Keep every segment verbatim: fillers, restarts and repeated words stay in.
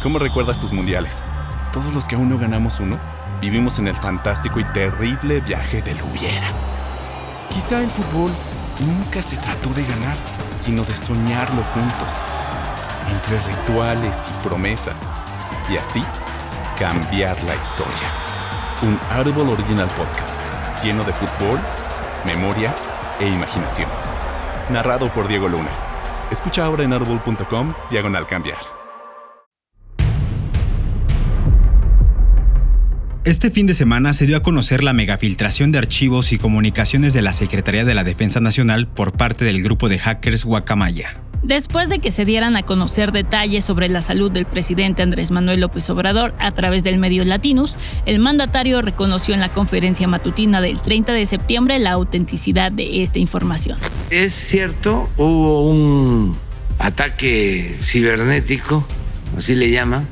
¿Cómo recuerdas tus mundiales? Todos los que aún no ganamos uno, vivimos en el fantástico y terrible viaje del hubiera. Quizá el fútbol nunca se trató de ganar, sino de soñarlo juntos, entre rituales y promesas, y así cambiar la historia. Un Audible Original Podcast lleno de fútbol, memoria e imaginación. Narrado por Diego Luna. Escucha ahora en audible punto com diagonal cambiar. Este fin de semana se dio a conocer la megafiltración de archivos y comunicaciones de la Secretaría de la Defensa Nacional por parte del grupo de hackers Guacamaya. Después de que se dieran a conocer detalles sobre la salud del presidente Andrés Manuel López Obrador a través del medio Latinus, el mandatario reconoció en la conferencia matutina del treinta de septiembre la autenticidad de esta información. Es cierto, hubo un ataque cibernético, así le llaman,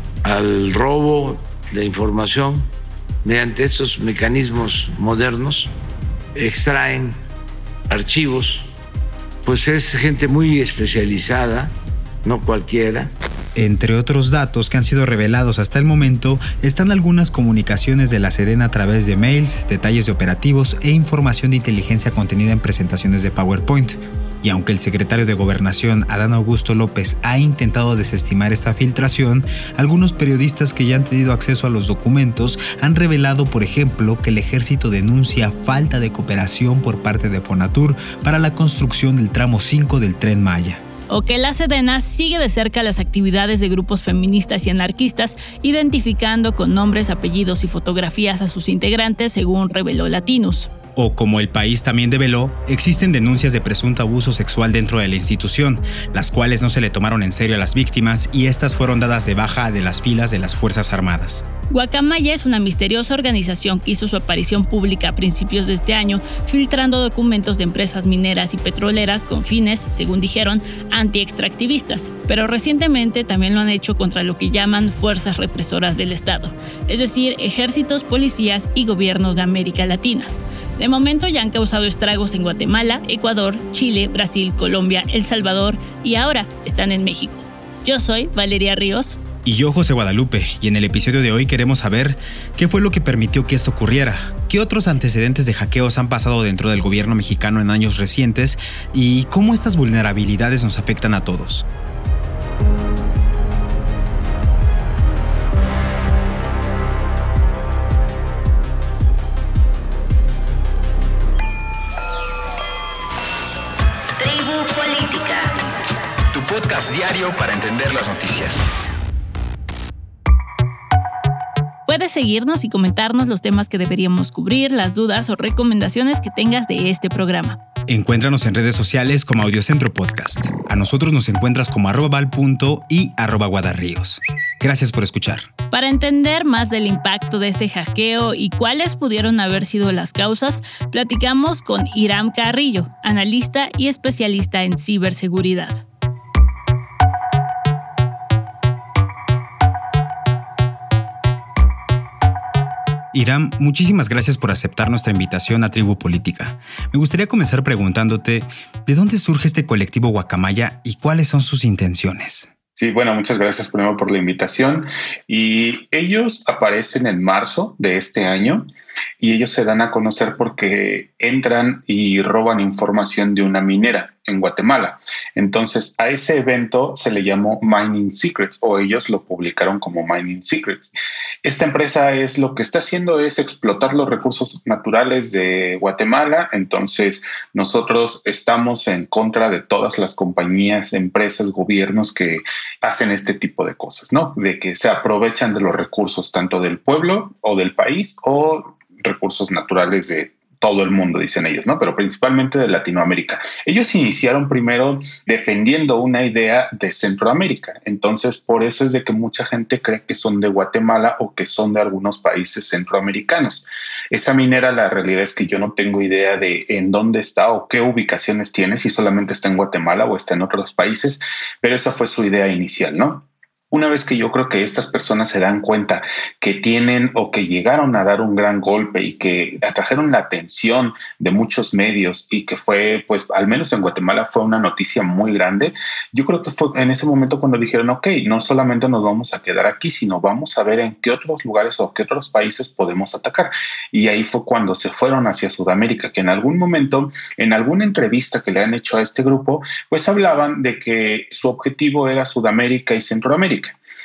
al robo de información mediante estos mecanismos modernos. Extraen archivos. Pues es gente muy especializada, no cualquiera. Entre otros datos que han sido revelados hasta el momento, están algunas comunicaciones de la Sedena a través de mails, detalles de operativos e información de inteligencia contenida en presentaciones de PowerPoint. Y aunque el secretario de Gobernación, Adán Augusto López, ha intentado desestimar esta filtración, algunos periodistas que ya han tenido acceso a los documentos han revelado, por ejemplo, que el ejército denuncia falta de cooperación por parte de Fonatur para la construcción del tramo cinco del Tren Maya. O que la Sedena sigue de cerca las actividades de grupos feministas y anarquistas, identificando con nombres, apellidos y fotografías a sus integrantes, según reveló Latinus. O como El País también develó, existen denuncias de presunto abuso sexual dentro de la institución, las cuales no se le tomaron en serio a las víctimas y estas fueron dadas de baja de las filas de las Fuerzas Armadas. Guacamaya es una misteriosa organización que hizo su aparición pública a principios de este año, filtrando documentos de empresas mineras y petroleras con fines, según dijeron, anti-extractivistas, pero recientemente también lo han hecho contra lo que llaman fuerzas represoras del Estado, es decir, ejércitos, policías y gobiernos de América Latina. De momento ya han causado estragos en Guatemala, Ecuador, Chile, Brasil, Colombia, El Salvador y ahora están en México. Yo soy Valeria Ríos. Y yo, José Guadalupe, y en el episodio de hoy queremos saber qué fue lo que permitió que esto ocurriera, qué otros antecedentes de hackeos han pasado dentro del gobierno mexicano en años recientes y cómo estas vulnerabilidades nos afectan a todos. Tribu Política, tu podcast diario para entender las noticias. Puedes seguirnos y comentarnos los temas que deberíamos cubrir, las dudas o recomendaciones que tengas de este programa. Encuéntranos en redes sociales como Audiocentro Podcast. A nosotros nos encuentras como arroba val punto y arroba guadarríos. Gracias por escuchar. Para entender más del impacto de este hackeo y cuáles pudieron haber sido las causas, platicamos con Hiram Carrillo, analista y especialista en ciberseguridad. Hiram, muchísimas gracias por aceptar nuestra invitación a Tribu Política. Me gustaría comenzar preguntándote, ¿de dónde surge este colectivo Guacamaya y cuáles son sus intenciones? Sí, bueno, muchas gracias primero por la invitación. Y ellos aparecen en marzo de este año y ellos se dan a conocer porque entran y roban información de una minera en Guatemala. Entonces, a ese evento se le llamó Mining Secrets o ellos lo publicaron como Mining Secrets. Esta empresa es lo que está haciendo es explotar los recursos naturales de Guatemala. Entonces, nosotros estamos en contra de todas las compañías, empresas, gobiernos que hacen este tipo de cosas, ¿no? De que se aprovechan de los recursos tanto del pueblo o del país o recursos naturales de todo el mundo, dicen ellos, ¿no? Pero principalmente de Latinoamérica. Ellos iniciaron primero defendiendo una idea de Centroamérica. Entonces, por eso es de que mucha gente cree que son de Guatemala o que son de algunos países centroamericanos. Esa minera, la realidad es que yo no tengo idea de en dónde está o qué ubicaciones tiene, si solamente está en Guatemala o está en otros países, pero esa fue su idea inicial, ¿no? Una vez que yo creo que estas personas se dan cuenta que tienen o que llegaron a dar un gran golpe y que atrajeron la atención de muchos medios y que fue, pues, al menos en Guatemala fue una noticia muy grande, yo creo que fue en ese momento cuando dijeron, ok, no solamente nos vamos a quedar aquí, sino vamos a ver en qué otros lugares o qué otros países podemos atacar. Y ahí fue cuando se fueron hacia Sudamérica, que en algún momento, en alguna entrevista que le han hecho a este grupo, pues hablaban de que su objetivo era Sudamérica y Centroamérica,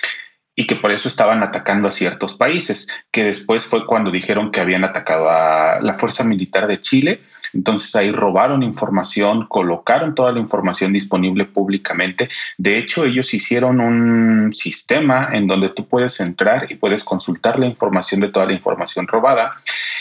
y que por eso estaban atacando a ciertos países, que después fue cuando dijeron que habían atacado a la Fuerza Militar de Chile. Entonces ahí robaron información, colocaron toda la información disponible públicamente. De hecho, ellos hicieron un sistema en donde tú puedes entrar y puedes consultar la información de toda la información robada,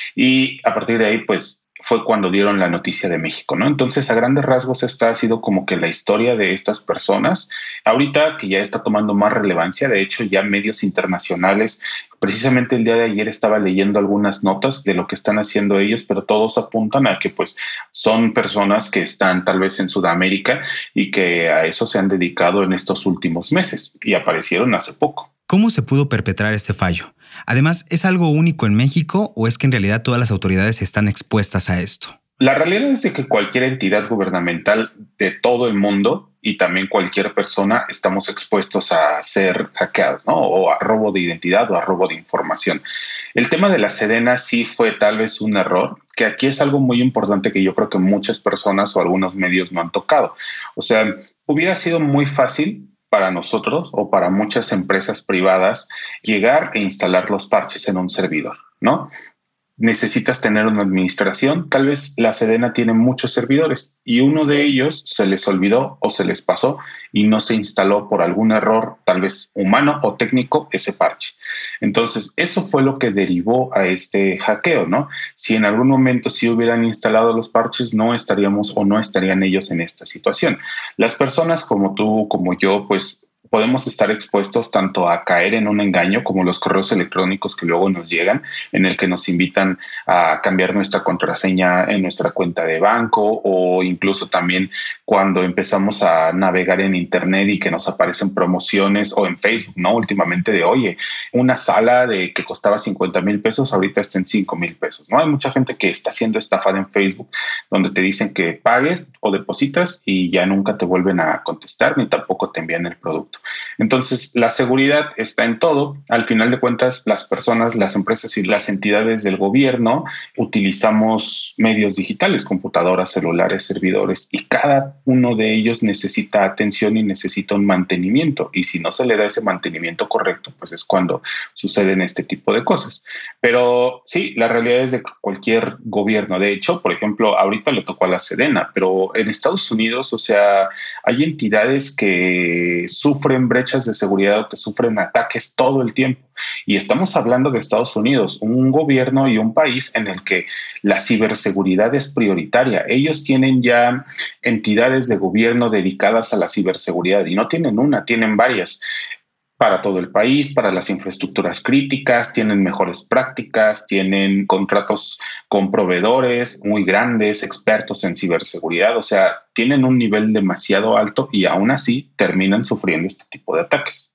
y a partir de ahí, pues, fue cuando dieron la noticia de México, ¿no? Entonces, a grandes rasgos, esta ha sido como que la historia de estas personas. Ahorita que ya está tomando más relevancia, de hecho, ya medios internacionales, precisamente el día de ayer estaba leyendo algunas notas de lo que están haciendo ellos, pero todos apuntan a que, pues, son personas que están tal vez en Sudamérica y que a eso se han dedicado en estos últimos meses y aparecieron hace poco. ¿Cómo se pudo perpetrar este fallo? Además, ¿es algo único en México o es que en realidad todas las autoridades están expuestas a esto? La realidad es de que cualquier entidad gubernamental de todo el mundo y también cualquier persona estamos expuestos a ser hackeados, ¿no? O a robo de identidad o a robo de información. El tema de la Sedena sí fue tal vez un error, que aquí es algo muy importante que yo creo que muchas personas o algunos medios no han tocado. O sea, hubiera sido muy fácil para nosotros o para muchas empresas privadas llegar e instalar los parches en un servidor, ¿no? Necesitas tener una administración. Tal vez la Sedena tiene muchos servidores y uno de ellos se les olvidó o se les pasó y no se instaló por algún error, tal vez humano o técnico, ese parche. Entonces, eso fue lo que derivó a este hackeo, ¿no? Si en algún momento sí hubieran instalado los parches, no estaríamos o no estarían ellos en esta situación. Las personas como tú, como yo, pues podemos estar expuestos tanto a caer en un engaño como los correos electrónicos que luego nos llegan, en el que nos invitan a cambiar nuestra contraseña en nuestra cuenta de banco, o incluso también cuando empezamos a navegar en internet y que nos aparecen promociones, o en Facebook, ¿no? Últimamente de, oye, una sala de que costaba cincuenta mil pesos, ahorita está en cinco mil pesos, ¿no? Hay mucha gente que está siendo estafada en Facebook, donde te dicen que pagues o depositas y ya nunca te vuelven a contestar ni tampoco te envían el producto. Entonces, la seguridad está en todo. Al final de cuentas, las personas, las empresas y las entidades del gobierno utilizamos medios digitales, computadoras, celulares, servidores, y cada uno de ellos necesita atención y necesita un mantenimiento. Y si no se le da ese mantenimiento correcto, pues es cuando suceden este tipo de cosas. Pero sí, la realidad es de cualquier gobierno. De hecho, por ejemplo, ahorita le tocó a la Sedena, pero en Estados Unidos, o sea, hay entidades que sufren brechas de seguridad o que sufren ataques todo el tiempo. Y estamos hablando de Estados Unidos, un gobierno y un país en el que la ciberseguridad es prioritaria. Ellos tienen ya entidades de gobierno dedicadas a la ciberseguridad y no tienen una, tienen varias. Para todo el país, para las infraestructuras críticas, tienen mejores prácticas, tienen contratos con proveedores muy grandes, expertos en ciberseguridad, o sea, tienen un nivel demasiado alto y aún así terminan sufriendo este tipo de ataques.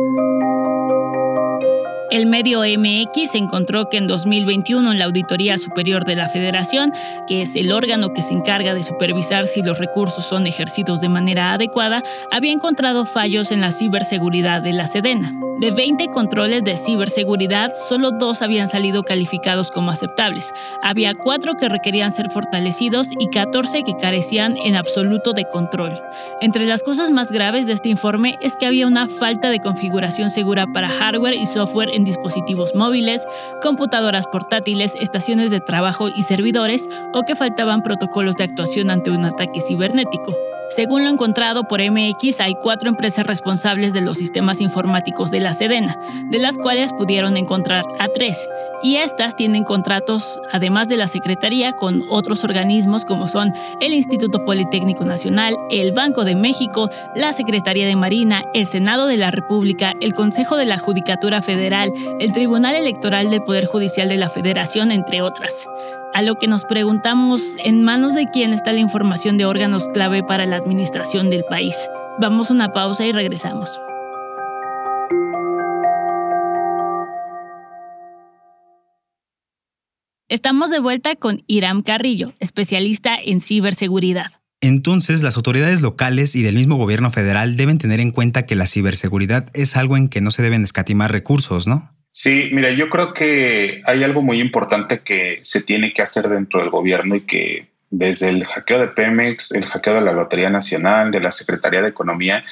El medio M X encontró que en dos mil veintiuno en la Auditoría Superior de la Federación, que es el órgano que se encarga de supervisar si los recursos son ejercidos de manera adecuada, había encontrado fallos en la ciberseguridad de la Sedena. De veinte controles de ciberseguridad, solo dos habían salido calificados como aceptables. Había cuatro que requerían ser fortalecidos y catorce que carecían en absoluto de control. Entre las cosas más graves de este informe es que había una falta de configuración segura para hardware y software en dispositivos móviles, computadoras portátiles, estaciones de trabajo y servidores, o que faltaban protocolos de actuación ante un ataque cibernético. Según lo encontrado por M X, hay cuatro empresas responsables de los sistemas informáticos de la Sedena, de las cuales pudieron encontrar a tres, y estas tienen contratos, además de la Secretaría, con otros organismos como son el Instituto Politécnico Nacional, el Banco de México, la Secretaría de Marina, el Senado de la República, el Consejo de la Judicatura Federal, el Tribunal Electoral del Poder Judicial de la Federación, entre otras. A lo que nos preguntamos, ¿en manos de quién está la información de órganos clave para la administración del país? Vamos a una pausa y regresamos. Estamos de vuelta con Hiram Carrillo, especialista en ciberseguridad. Entonces, las autoridades locales y del mismo gobierno federal deben tener en cuenta que la ciberseguridad es algo en que no se deben escatimar recursos, ¿no? Sí, mira, yo creo que hay algo muy importante que se tiene que hacer dentro del gobierno y que desde el hackeo de Pemex, el hackeo de la Lotería Nacional, de la Secretaría de Economía,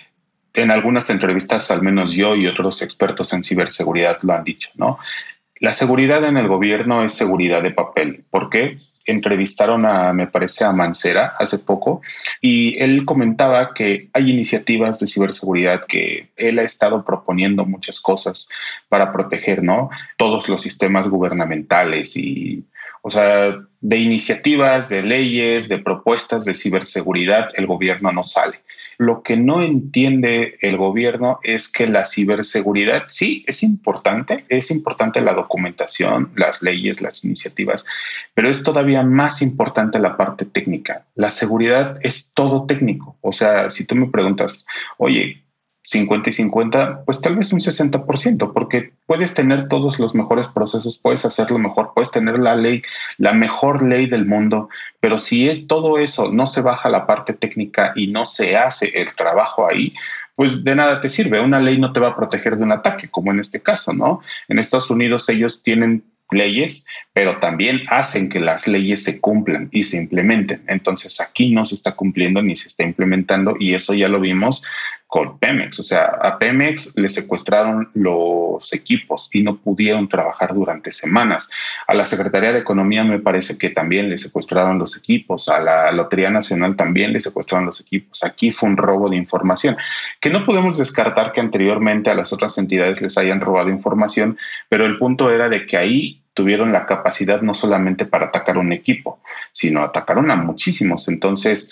en algunas entrevistas, al menos yo y otros expertos en ciberseguridad lo han dicho, ¿no? La seguridad en el gobierno es seguridad de papel. ¿Por qué? Entrevistaron a, me parece, a Mancera hace poco y él comentaba que hay iniciativas de ciberseguridad que él ha estado proponiendo muchas cosas para proteger, ¿no? Todos los sistemas gubernamentales y, o sea, de iniciativas, de leyes, de propuestas de ciberseguridad, el gobierno no sale. Lo que no entiende el gobierno es que la ciberseguridad sí es importante, es importante la documentación, las leyes, las iniciativas, pero es todavía más importante la parte técnica. La seguridad es todo técnico. O sea, si tú me preguntas, oye, cincuenta y cincuenta, pues tal vez un sesenta por ciento, porque puedes tener todos los mejores procesos, puedes hacerlo mejor, puedes tener la ley, la mejor ley del mundo, pero si es todo eso, no se baja la parte técnica y no se hace el trabajo ahí, pues de nada te sirve. Una ley no te va a proteger de un ataque, como en este caso, ¿no? En Estados Unidos ellos tienen leyes, pero también hacen que las leyes se cumplan y se implementen. Entonces aquí no se está cumpliendo ni se está implementando y eso ya lo vimos con Pemex. O sea, a Pemex le secuestraron los equipos y no pudieron trabajar durante semanas. A la Secretaría de Economía me parece que también le secuestraron los equipos. A la Lotería Nacional también le secuestraron los equipos. Aquí fue un robo de información, que no podemos descartar que anteriormente a las otras entidades les hayan robado información, pero el punto era de que ahí tuvieron la capacidad no solamente para atacar un equipo, sino atacaron a muchísimos. Entonces,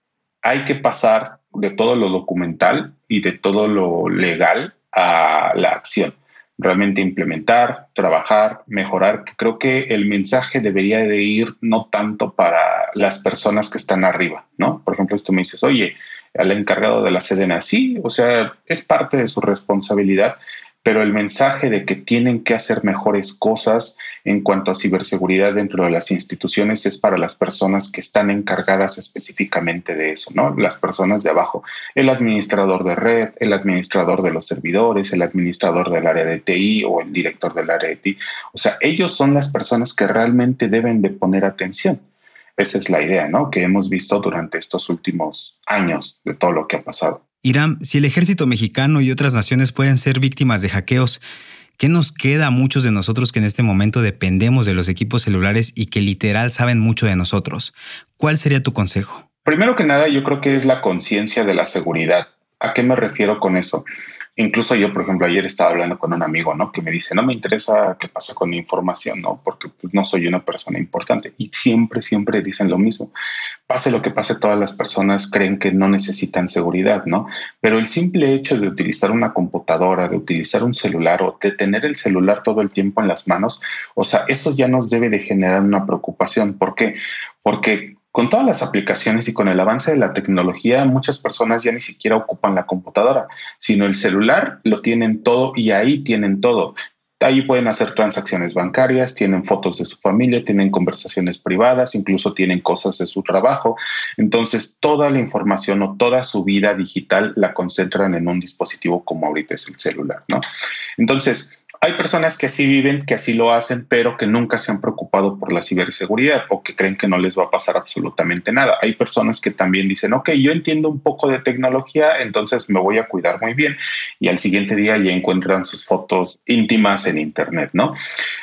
hay que pasar de todo lo documental y de todo lo legal a la acción. Realmente implementar, trabajar, mejorar. Creo que el mensaje debería de ir no tanto para las personas que están arriba, ¿no? Por ejemplo, tú me dices, oye, al encargado de la Sedena, sí, o sea, es parte de su responsabilidad, pero el mensaje de que tienen que hacer mejores cosas en cuanto a ciberseguridad dentro de las instituciones es para las personas que están encargadas específicamente de eso, ¿no? Las personas de abajo, el administrador de red, el administrador de los servidores, el administrador del área de T I o el director del área de T I. O sea, ellos son las personas que realmente deben de poner atención. Esa es la idea, ¿no? Que hemos visto durante estos últimos años de todo lo que ha pasado. Hiram, si el ejército mexicano y otras naciones pueden ser víctimas de hackeos, ¿qué nos queda a muchos de nosotros que en este momento dependemos de los equipos celulares y que literal saben mucho de nosotros? ¿Cuál sería tu consejo? Primero que nada, yo creo que es la conciencia de la seguridad. ¿A qué me refiero con eso? Incluso yo, por ejemplo, ayer estaba hablando con un amigo, ¿no? Que me dice, no me interesa qué pasa con mi información, ¿no? Porque pues, no soy una persona importante. Y siempre, siempre dicen lo mismo. Pase lo que pase, todas las personas creen que no necesitan seguridad, ¿no? Pero el simple hecho de utilizar una computadora, de utilizar un celular o de tener el celular todo el tiempo en las manos, o sea, eso ya nos debe de generar una preocupación. ¿Por qué? Porque con todas las aplicaciones y con el avance de la tecnología, muchas personas ya ni siquiera ocupan la computadora, sino el celular lo tienen todo y ahí tienen todo. Ahí pueden hacer transacciones bancarias, tienen fotos de su familia, tienen conversaciones privadas, incluso tienen cosas de su trabajo. Entonces, toda la información o toda su vida digital la concentran en un dispositivo como ahorita es el celular, ¿no? Entonces, hay personas que así viven, que así lo hacen, pero que nunca se han preocupado por la ciberseguridad o que creen que no les va a pasar absolutamente nada. Hay personas que también dicen, ok, yo entiendo un poco de tecnología, entonces me voy a cuidar muy bien. Y al siguiente día ya encuentran sus fotos íntimas en internet, ¿no?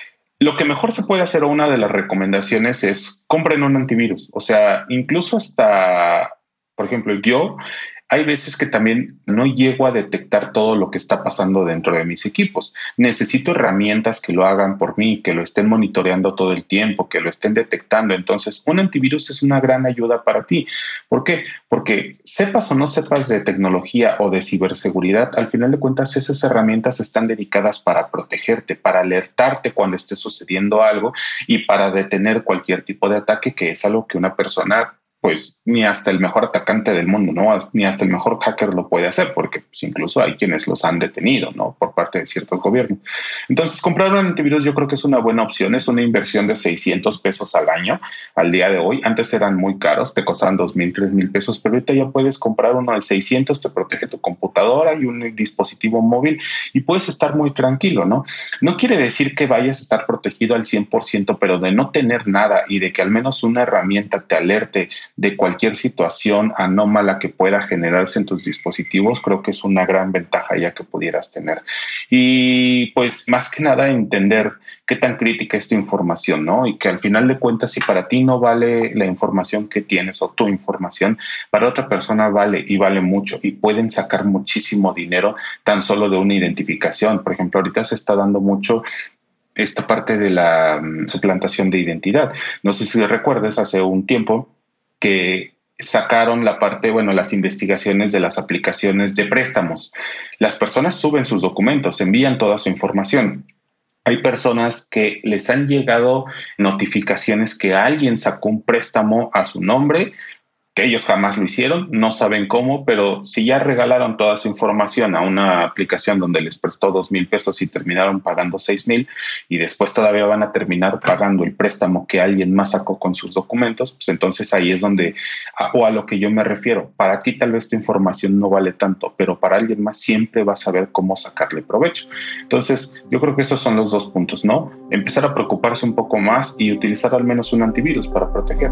Lo que mejor se puede hacer, o una de las recomendaciones es compren un antivirus. O sea, incluso hasta, por ejemplo, yo... Hay veces que también no llego a detectar todo lo que está pasando dentro de mis equipos. Necesito herramientas que lo hagan por mí, que lo estén monitoreando todo el tiempo, que lo estén detectando. Entonces, un antivirus es una gran ayuda para ti. ¿Por qué? Porque sepas o no sepas de tecnología o de ciberseguridad, al final de cuentas esas herramientas están dedicadas para protegerte, para alertarte cuando esté sucediendo algo y para detener cualquier tipo de ataque, que es algo que una persona pues ni hasta el mejor atacante del mundo, ¿no? Ni hasta el mejor hacker lo puede hacer, porque pues, incluso hay quienes los han detenido, ¿no? Por parte de ciertos gobiernos. Entonces, comprar un antivirus yo creo que es una buena opción. Es una inversión de seiscientos pesos al año, al día de hoy. Antes eran muy caros, te costaban dos mil, tres mil pesos, pero ahorita ya puedes comprar uno de seiscientos, te protege tu computadora y un dispositivo móvil y puedes estar muy tranquilo, ¿no? No quiere decir que vayas a estar protegido al cien por ciento, pero de no tener nada y de que al menos una herramienta te alerte de cualquier situación anómala que pueda generarse en tus dispositivos, creo que es una gran ventaja ya que pudieras tener. Y pues más que nada entender qué tan crítica es tu información, ¿no? Y que al final de cuentas, si para ti no vale la información que tienes o tu información, para otra persona vale y vale mucho y pueden sacar muchísimo dinero tan solo de una identificación. Por ejemplo, ahorita se está dando mucho esta parte de la um, suplantación de identidad. No sé si recuerdas, hace un tiempo que sacaron la parte, bueno, las investigaciones de las aplicaciones de préstamos. Las personas suben sus documentos, envían toda su información. Hay personas que les han llegado notificaciones que alguien sacó un préstamo a su nombre, que ellos jamás lo hicieron, no saben cómo, pero si ya regalaron toda su información a una aplicación donde les prestó dos mil pesos y terminaron pagando seis mil y después todavía van a terminar pagando el préstamo que alguien más sacó con sus documentos, pues entonces ahí es donde, a, o a lo que yo me refiero, para ti tal vez tu información no vale tanto, pero para alguien más siempre vas a saber cómo sacarle provecho. Entonces yo creo que esos son los dos puntos, ¿no? Empezar a preocuparse un poco más y utilizar al menos un antivirus para protegerte.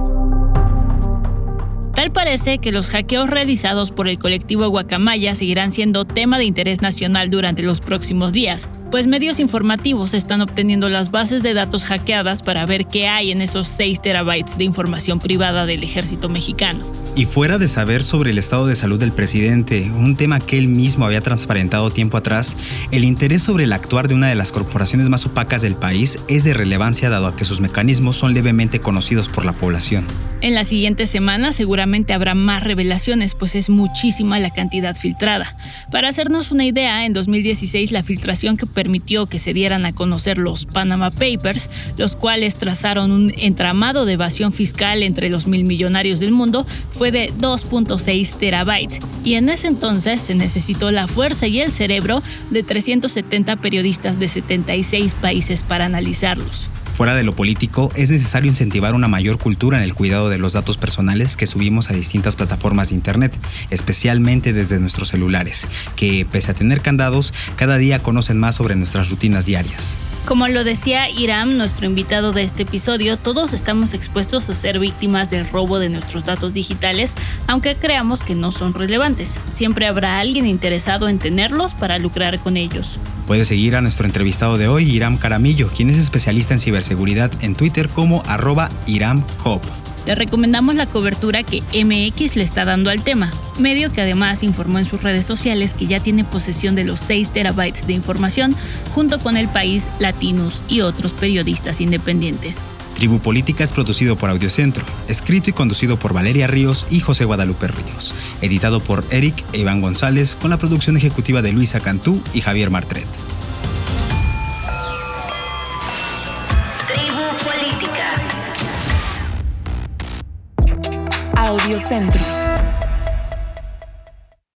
Tal parece que los hackeos realizados por el colectivo Guacamaya seguirán siendo tema de interés nacional durante los próximos días, pues medios informativos están obteniendo las bases de datos hackeadas para ver qué hay en esos seis terabytes de información privada del ejército mexicano. Y fuera de saber sobre el estado de salud del presidente, un tema que él mismo había transparentado tiempo atrás, el interés sobre el actuar de una de las corporaciones más opacas del país es de relevancia dado a que sus mecanismos son levemente conocidos por la población. En las siguientes semanas seguramente habrá más revelaciones, pues es muchísima la cantidad filtrada. Para hacernos una idea, en dos mil dieciséis la filtración que permitió que se dieran a conocer los Panama Papers, los cuales trazaron un entramado de evasión fiscal entre los mil millonarios del mundo, fue de dos punto seis terabytes, y en ese entonces se necesitó la fuerza y el cerebro de trescientos setenta periodistas de setenta y seis países para analizarlos. Fuera de lo político, es necesario incentivar una mayor cultura en el cuidado de los datos personales que subimos a distintas plataformas de internet, especialmente desde nuestros celulares, que, pese a tener candados, cada día conocen más sobre nuestras rutinas diarias. Como lo decía Iram, nuestro invitado de este episodio, todos estamos expuestos a ser víctimas del robo de nuestros datos digitales, aunque creamos que no son relevantes. Siempre habrá alguien interesado en tenerlos para lucrar con ellos. Puedes seguir a nuestro entrevistado de hoy, Iram Caramillo, quien es especialista en ciberseguridad en Twitter como arroba iramcop. Le recomendamos la cobertura que M X le está dando al tema, medio que además informó en sus redes sociales que ya tiene posesión de los seis terabytes de información, junto con El País, Latinos y otros periodistas independientes. Tribu Política es producido por Audiocentro, escrito y conducido por Valeria Ríos y José Guadalupe Ríos, editado por Eric e Iván González, con la producción ejecutiva de Luisa Cantú y Javier Martret. Tribu Política. Audiocentro.